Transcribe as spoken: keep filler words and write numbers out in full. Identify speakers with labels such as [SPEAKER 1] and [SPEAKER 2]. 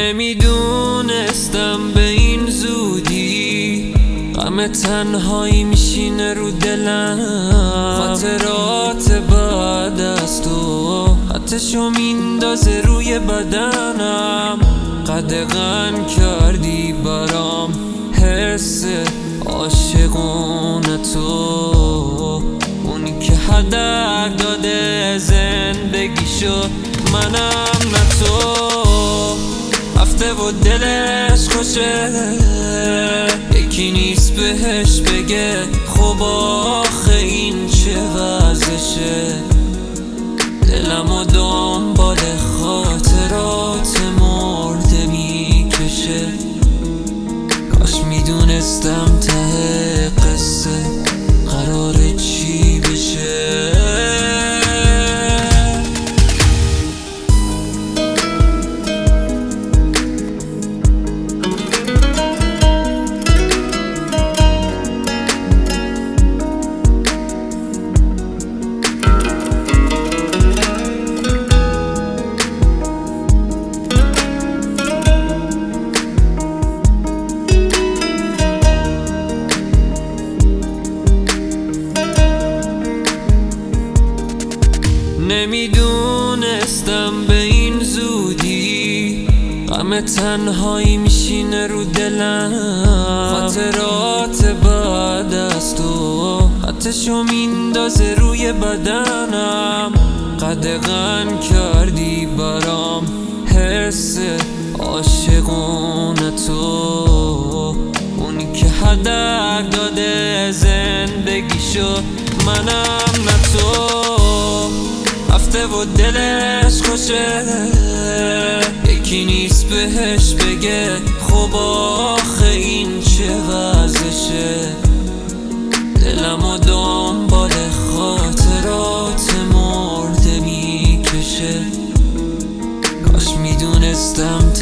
[SPEAKER 1] نمیدونستم به این زودی غم تنهایی میشینه رو دلم، خاطرات بعد از تو حتشو میندازه روی بدنم. قدغن کردی برام حس عاشقونه تو، اونی که هدر داده زندگیشو، منم نه تو. رفته و دلش خوشه، یکی نیست بهش بگه خب آخه این چه وضعشه. دلم و دنبال خاطرات مرده میکشه، کاش میدونستم ته قصه قراره چی بشه. نمیدونستم به این زودی غم تنهایی میشینه رو دلم، خاطرات بعد از تو حتشو میندازه روی بدنم. قدغن کردی برام حس عاشقونه تو، اونی که هدر داده زندگیشو، منم نه تو. رفته و دلش خوشه، یکی نیست بهش بگه خب آخه این چه وضعشه. دلم و دنبال خاطرات مرده میکشه، کاش میدونستم